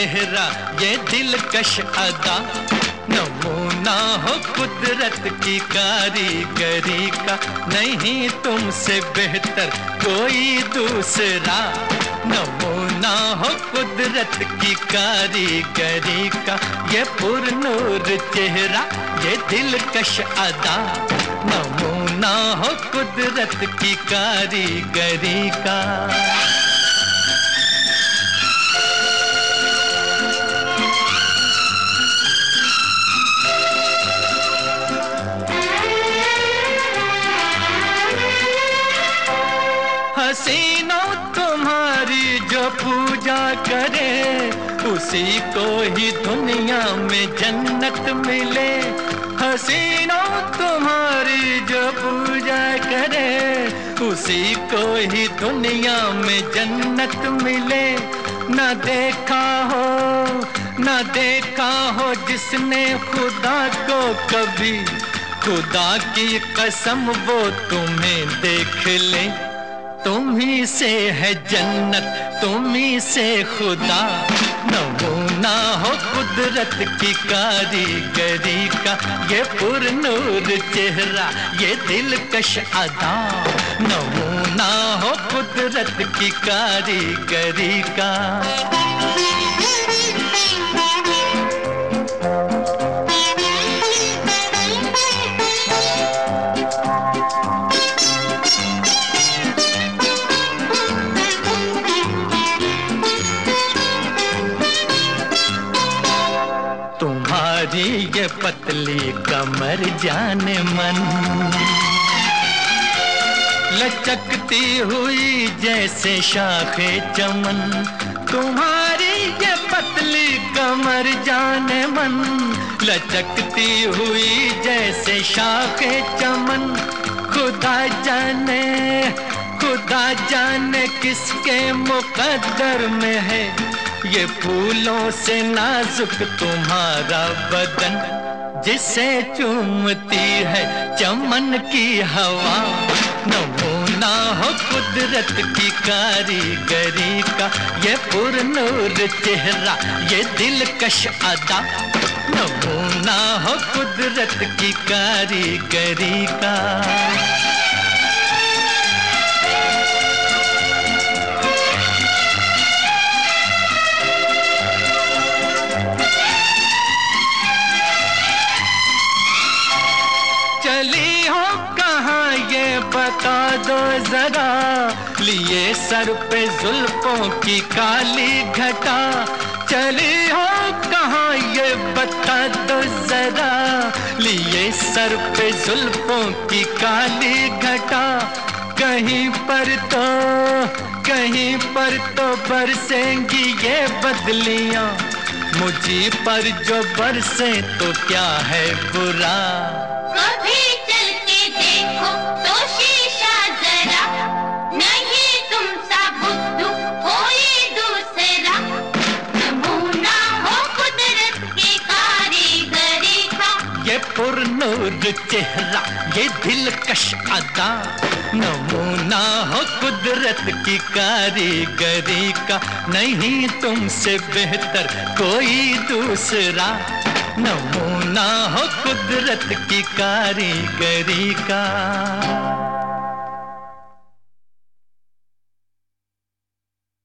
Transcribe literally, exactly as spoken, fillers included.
चेहरा ये दिलकश अदा, नमूना हो कुदरत की कारीगरी का, नहीं तुमसे बेहतर कोई दूसरा। नमूना हो कुदरत की कारीगरी का, ये पुरनूर चेहरा ये दिलकश अदा, नमूना हो कुदरत की कारीगरी का। हसीनों तुम्हारी जो पूजा करे, उसी को ही दुनिया में जन्नत मिले। हसीनों तुम्हारी जो पूजा करे, उसी को ही दुनिया में जन्नत मिले। न देखा हो न देखा हो जिसने खुदा को कभी, खुदा की कसम वो तुम्हें देख ले। तुम्ही से है जन्नत तुम्ही से खुदा, नमूना हो कुदरत की कारीगरी का, ये पुरनूर चेहरा ये दिलकश अदा, नमूना हो कुदरत की कारीगरी का। तुम्हारी ये पतली कमर जाने मन, लचकती हुई जैसे शाखे चमन। तुम्हारी ये पतली कमर जाने मन, लचकती हुई जैसे शाखे चमन। खुदा जाने खुदा जाने किसके मुकद्दर में है, ये फूलों से नाजुक तुम्हारा बदन, जिसे चूमती है चमन की हवा। नमूना हो कुदरत की कारीगरी का, ये पुरनूर चेहरा ये दिलकश अदा, नमूना हो कुदरत की कारीगरी का। चली हो कहाँ ये बता दो जरा, लिए सर पे जुल्फों की काली घटा। चली हो कहाँ ये बता दो जरा, लिए सर पे जुल्फों की काली घटा। कहीं पर तो कहीं पर तो बरसेंगी ये बदलियां, मुझी पर जो बरसे तो क्या है बुरा। कभी चल के देखो तो शीशा जरा, नहीं तुम सा बुद्धू कोई दूसरा। नमूना हो कुदरत की कारीगरी का, ये पुरनूर चेहरा ये दिलकश अदा, नमूना हो कुदरत की कारीगरी का, नहीं तुमसे बेहतर कोई दूसरा। नमूना हो कुदरत की कारीगरी का।